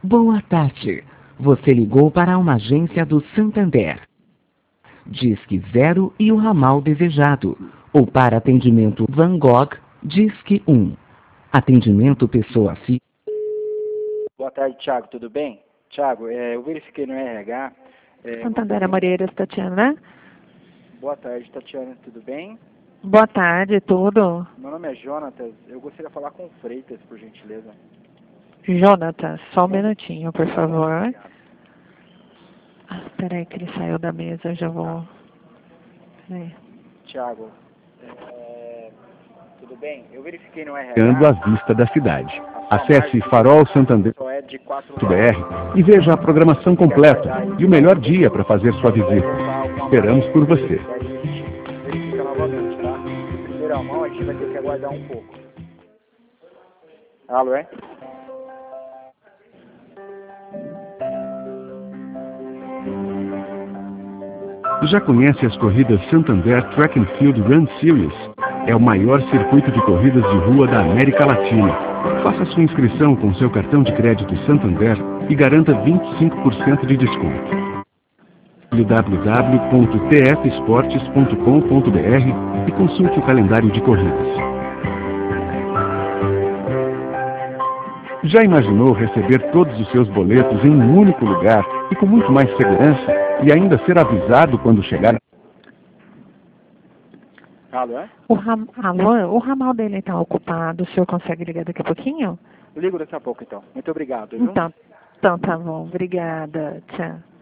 Boa tarde. Você ligou para uma agência do Santander. Disque 0 e o ramal desejado. Ou para atendimento Van Gogh, Disque 1. Atendimento pessoa física. Boa tarde, Thiago, tudo bem? Thiago, eu verifiquei no RH. Santander Moreira, Tatiana. Boa tarde, Tatiana, tudo bem? Boa tarde, tudo? Meu nome é Jonatas, eu gostaria de falar com o Freitas, por gentileza. Jonatas, só um minutinho, por favor. Espera aí que ele saiu da mesa, eu já vou... Peraí. Thiago, tudo bem? Eu verifiquei no RH. Olhando a vista da cidade. Acesse farolsantander.br e veja a programação completa e o melhor dia para fazer sua visita. Esperamos por você. Verifica novamente, tá? Primeira mão, a gente vai ter que aguardar um pouco. Alô, é? Já conhece as corridas Santander Track and Field Run Series? É o maior circuito de corridas de rua da América Latina. Faça sua inscrição com seu cartão de crédito Santander e garanta 25% de desconto. www.tfesportes.com.br e consulte o calendário de corridas. Já imaginou receber todos os seus boletos em um único lugar e com muito mais segurança e ainda ser avisado quando chegar? Alô, é? Alô, o ramal dele está ocupado, o senhor consegue ligar daqui a pouquinho? Ligo daqui a pouco, então. Muito obrigado, viu? Então tá bom, obrigada, tchau.